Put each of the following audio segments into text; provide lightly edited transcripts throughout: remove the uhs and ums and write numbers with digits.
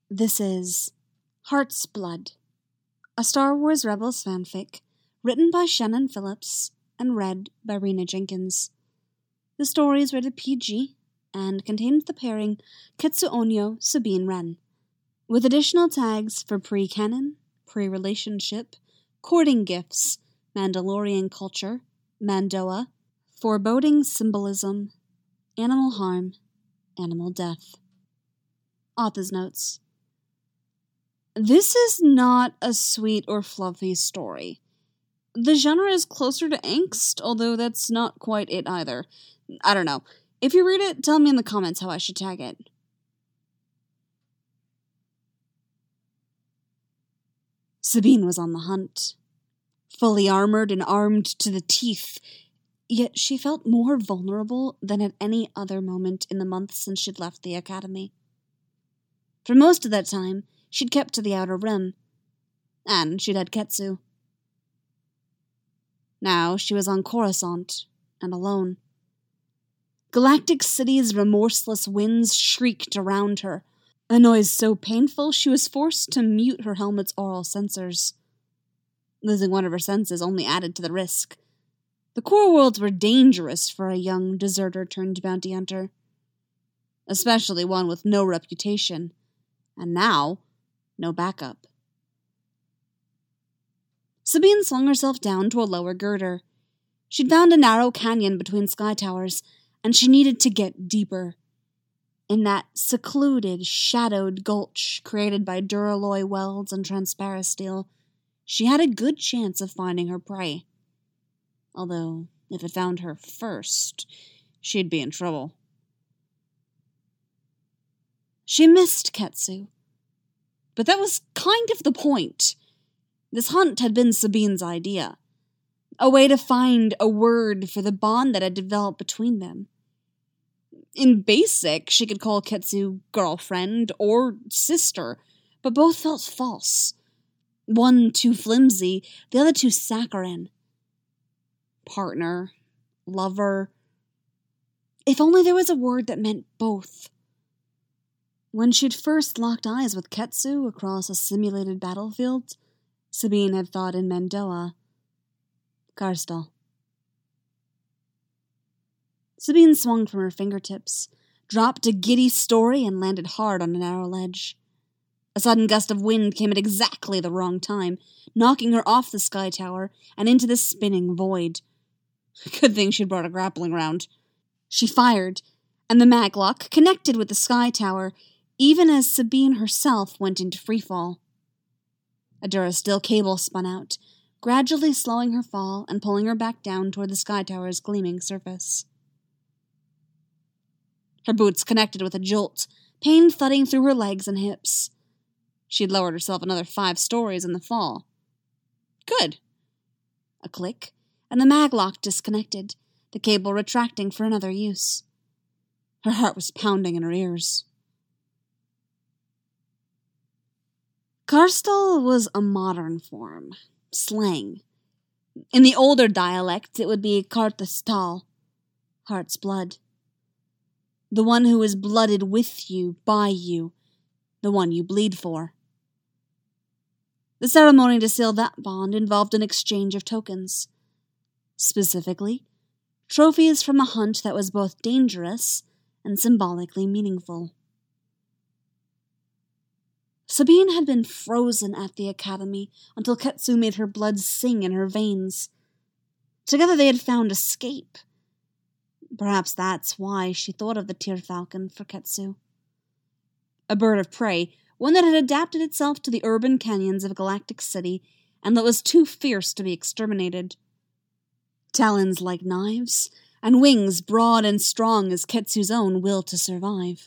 This is Heart's Blood, a Star Wars Rebels fanfic written by Shannon Phillips and read by Rena Jenkins. The story is rated PG and contains the pairing Ketsu Onyo Sabine Wren, with additional tags for pre-canon, pre-relationship, courting gifts, Mandalorian culture, Mandoa, foreboding symbolism, animal harm, animal death. Author's notes. This is not a sweet or fluffy story. The genre is closer to angst, although that's not quite it either. I don't know. If you read it, tell me in the comments how I should tag it. Sabine was on the hunt, fully armored and armed to the teeth, yet she felt more vulnerable than at any other moment in the months since she'd left the academy. For most of that time, she'd kept to the Outer Rim, and she'd had Ketsu. Now she was on Coruscant, and alone. Galactic City's remorseless winds shrieked around her, a noise so painful she was forced to mute her helmet's aural sensors. Losing one of her senses only added to the risk. The core worlds were dangerous for a young deserter-turned-bounty hunter, especially one with no reputation, and now, no backup. Sabine slung herself down to a lower girder. She'd found a narrow canyon between sky towers, and she needed to get deeper. In that secluded, shadowed gulch created by duralloy welds and transparasteel, she had a good chance of finding her prey. Although, if it found her first, she'd be in trouble. She missed Ketsu, but that was kind of the point. This hunt had been Sabine's idea, a way to find a word for the bond that had developed between them. In basic, she could call Ketsu girlfriend or sister, but both felt false. One too flimsy, the other too saccharine. Partner, lover. If only there was a word that meant both. When she'd first locked eyes with Ketsu across a simulated battlefield, Sabine had thought in Mandoa, Karstal. Sabine swung from her fingertips, dropped a giddy story, and landed hard on a narrow ledge. A sudden gust of wind came at exactly the wrong time, knocking her off the sky tower and into the spinning void. Good thing she'd brought a grappling round. She fired, and the maglock connected with the sky tower, even as Sabine herself went into freefall. A Durasteel cable spun out, gradually slowing her fall and pulling her back down toward the sky tower's gleaming surface. Her boots connected with a jolt, pain thudding through her legs and hips. She'd lowered herself another 5 stories in the fall. Good. A click, and the maglock disconnected, the cable retracting for another use. Her heart was pounding in her ears. Karstal was a modern form, slang. In the older dialect, it would be Karthastal, heart's blood. The one who is blooded with you, by you, the one you bleed for. The ceremony to seal that bond involved an exchange of tokens. Specifically, trophies from a hunt that was both dangerous and symbolically meaningful. Sabine had been frozen at the academy until Ketsu made her blood sing in her veins. Together they had found escape. Perhaps that's why she thought of the Tyrfalcon for Ketsu. A bird of prey, one that had adapted itself to the urban canyons of Galactic City and that was too fierce to be exterminated. Talons like knives, and wings broad and strong as Ketsu's own will to survive.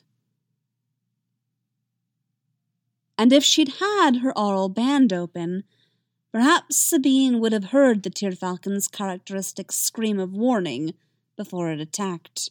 And if she'd had her aural band open, perhaps Sabine would have heard the Tyrfalcon's characteristic scream of warning before it attacked.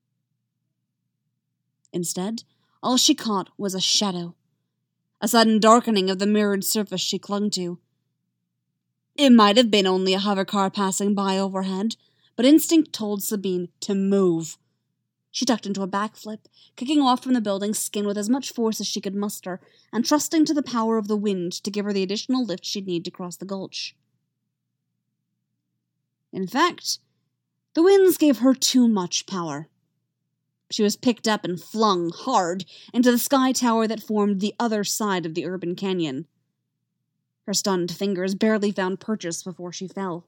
Instead, all she caught was a shadow, a sudden darkening of the mirrored surface she clung to. It might have been only a hover car passing by overhead, but instinct told Sabine to move. She ducked into a backflip, kicking off from the building's skin with as much force as she could muster, and trusting to the power of the wind to give her the additional lift she'd need to cross the gulch. In fact, the winds gave her too much power. She was picked up and flung hard into the sky tower that formed the other side of the urban canyon. Her stunned fingers barely found purchase before she fell.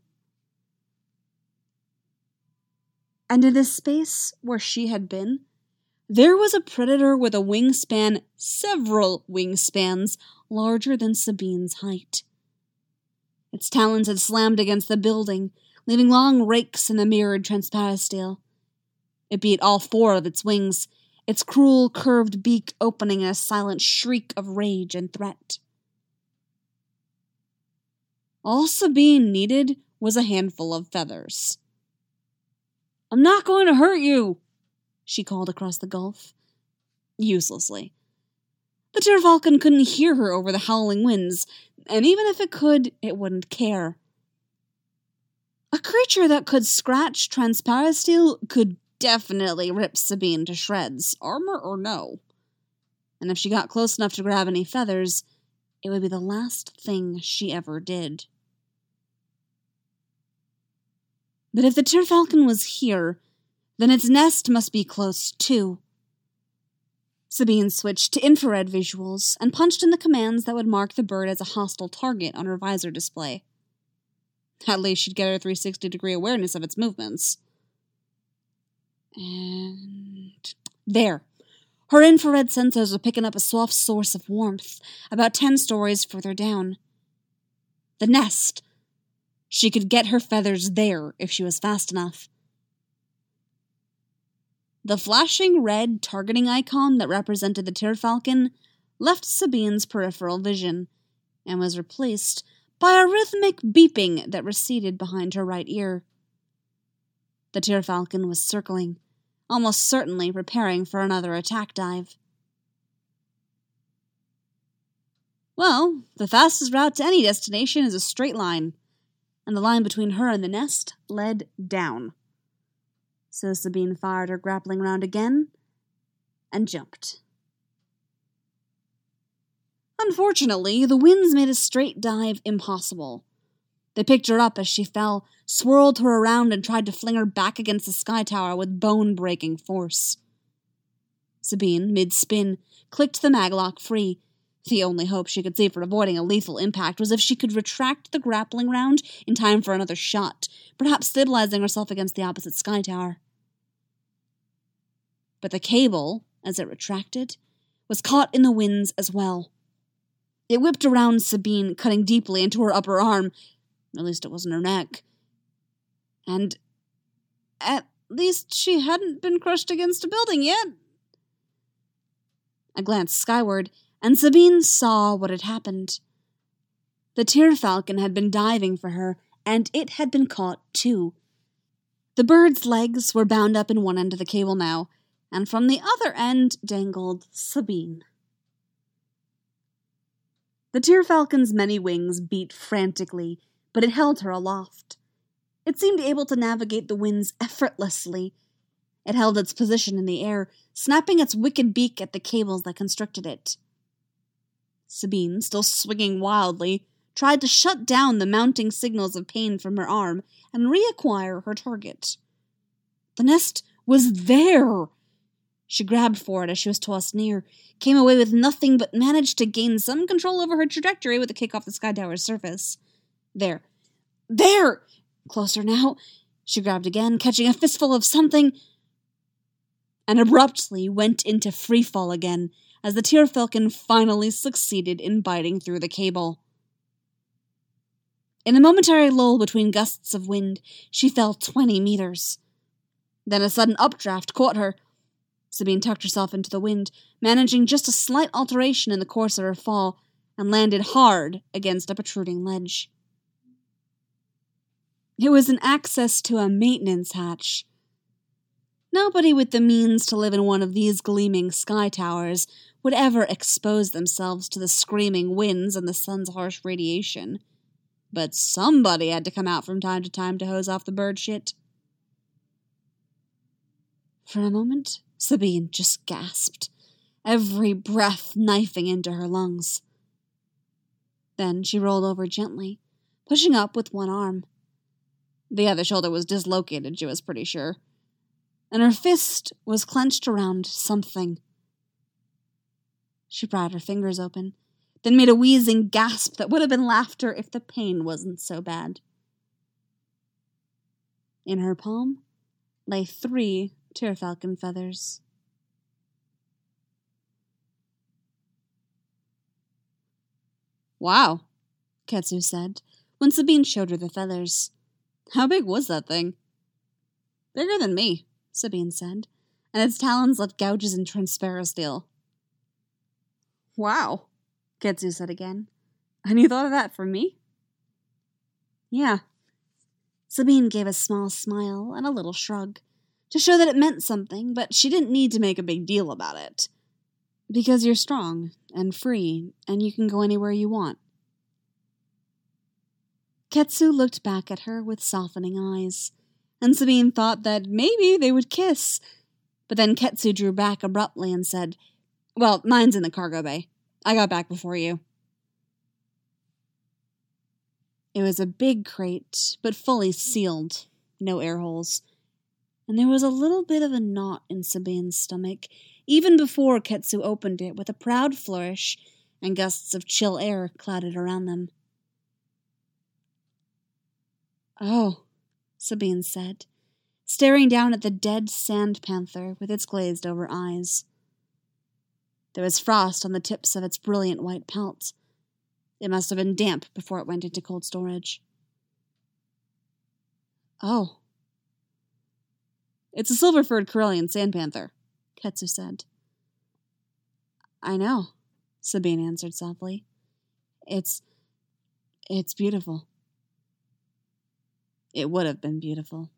And in this space where she had been, there was a predator with a wingspan, several wingspans, larger than Sabine's height. Its talons had slammed against the building, leaving long rakes in the mirrored transparisteel. It beat all four of its wings, its cruel, curved beak opening in a silent shriek of rage and threat. All Sabine needed was a handful of feathers. "I'm not going to hurt you," she called across the gulf. Uselessly. The Tyrfalcon couldn't hear her over the howling winds, and even if it could, it wouldn't care. A creature that could scratch transparisteel could definitely rip Sabine to shreds, armor or no. And if she got close enough to grab any feathers, it would be the last thing she ever did. But if the Tyrfalcon was here, then its nest must be close too. Sabine switched to infrared visuals and punched in the commands that would mark the bird as a hostile target on her visor display. At least she'd get her 360-degree awareness of its movements. And there. Her infrared sensors were picking up a soft source of warmth, about 10 stories further down. The nest. She could get her feathers there if she was fast enough. The flashing red targeting icon that represented the Tyrfalcon left Sabine's peripheral vision, and was replaced by a rhythmic beeping that receded behind her right ear. The Tyrfalcon was circling, almost certainly preparing for another attack dive. Well, the fastest route to any destination is a straight line, and the line between her and the nest led down. So Sabine fired her grappling round again, and jumped. Unfortunately, the winds made a straight dive impossible. They picked her up as she fell, swirled her around, and tried to fling her back against the sky tower with bone-breaking force. Sabine, mid-spin, clicked the maglock free. The only hope she could see for avoiding a lethal impact was if she could retract the grappling round in time for another shot, perhaps stabilizing herself against the opposite sky tower. But the cable, as it retracted, was caught in the winds as well. It whipped around Sabine, cutting deeply into her upper arm. At least it wasn't her neck. And at least she hadn't been crushed against a building yet. I glanced skyward, and Sabine saw what had happened. The Tyrfalcon had been diving for her, and it had been caught too. The bird's legs were bound up in one end of the cable now, and from the other end dangled Sabine. The Tyrfalcon's many wings beat frantically, but it held her aloft. It seemed able to navigate the winds effortlessly. It held its position in the air, snapping its wicked beak at the cables that constricted it. Sabine, still swinging wildly, tried to shut down the mounting signals of pain from her arm and reacquire her target. The nest was there! She grabbed for it as she was tossed near, came away with nothing but managed to gain some control over her trajectory with a kick off the sky tower's surface. There! There! Closer now. She grabbed again, catching a fistful of something, and abruptly went into freefall again as the Tyrfalcon finally succeeded in biting through the cable. In a momentary lull between gusts of wind, she fell 20 meters. Then a sudden updraft caught her. Sabine tucked herself into the wind, managing just a slight alteration in the course of her fall, and landed hard against a protruding ledge. It was an access to a maintenance hatch. Nobody with the means to live in one of these gleaming sky towers would ever expose themselves to the screaming winds and the sun's harsh radiation. But somebody had to come out from time to time to hose off the bird shit. For a moment, Sabine just gasped, every breath knifing into her lungs. Then she rolled over gently, pushing up with one arm. The other shoulder was dislocated, she was pretty sure, and her fist was clenched around something. She pried her fingers open, then made a wheezing gasp that would have been laughter if the pain wasn't so bad. In her palm lay 3 tyrfalcon feathers. Wow, Ketsu said, when Sabine showed her the feathers. How big was that thing? Bigger than me, Sabine said, and its talons left gouges in transparent steel. Wow, Ketsu said again. And you thought of that for me? Yeah. Sabine gave a small smile and a little shrug, to show that it meant something, but she didn't need to make a big deal about it. Because you're strong and free, and you can go anywhere you want. Ketsu looked back at her with softening eyes, and Sabine thought that maybe they would kiss. But then Ketsu drew back abruptly and said, Well, mine's in the cargo bay. I got back before you. It was a big crate, but fully sealed, no air holes. And there was a little bit of a knot in Sabine's stomach, even before Ketsu opened it with a proud flourish, and gusts of chill air clouded around them. Oh, Sabine said, staring down at the dead sand panther with its glazed-over eyes. There was frost on the tips of its brilliant white pelt. It must have been damp before it went into cold storage. Oh. It's a silver-furred Corellian sand panther, Ketsu said. I know, Sabine answered softly. It's beautiful. It would have been beautiful.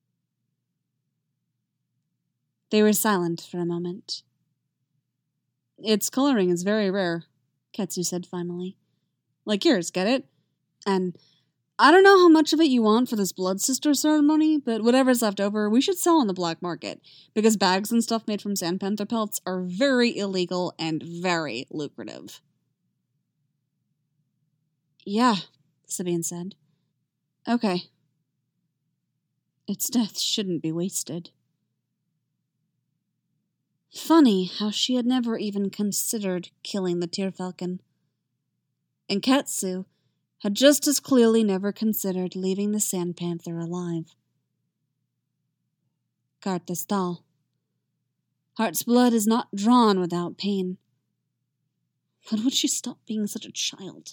They were silent for a moment. Its coloring is very rare, Ketsu said finally. Like yours, get it? And I don't know how much of it you want for this blood sister ceremony, but whatever's left over, we should sell on the black market, because bags and stuff made from sand panther pelts are very illegal and very lucrative. Yeah, Sabine said. Okay. Its death shouldn't be wasted. Funny how she had never even considered killing the tyrfalcon. And Ketsu had just as clearly never considered leaving the sand panther alive. Carte Astral. Heart's blood is not drawn without pain. When would she stop being such a child?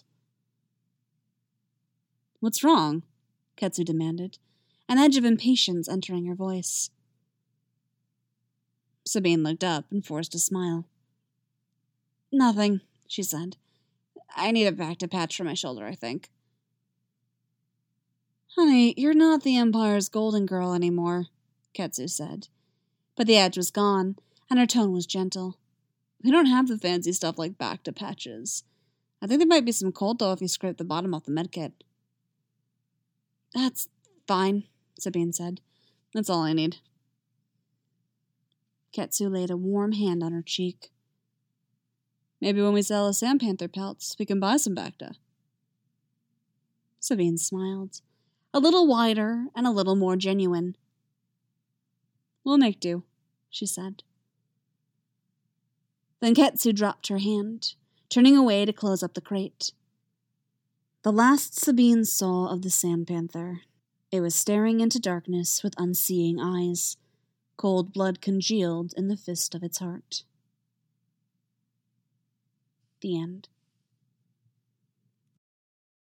What's wrong? Ketsu demanded, an edge of impatience entering her voice. Sabine looked up and forced a smile. Nothing, she said. I need a back to patch for my shoulder, I think. Honey, you're not the Empire's golden girl anymore, Ketsu said. But the edge was gone, and her tone was gentle. We don't have the fancy stuff like back to patches. I think there might be some cold, though, if you scrape the bottom off the medkit. That's fine, Sabine said. That's all I need. Ketsu laid a warm hand on her cheek. Maybe when we sell the sand panther pelts, we can buy some Bacta. Sabine smiled, a little wider and a little more genuine. We'll make do, she said. Then Ketsu dropped her hand, turning away to close up the crate. The last Sabine saw of the sand panther. It was staring into darkness with unseeing eyes, cold blood congealed in the fist of its heart. The end.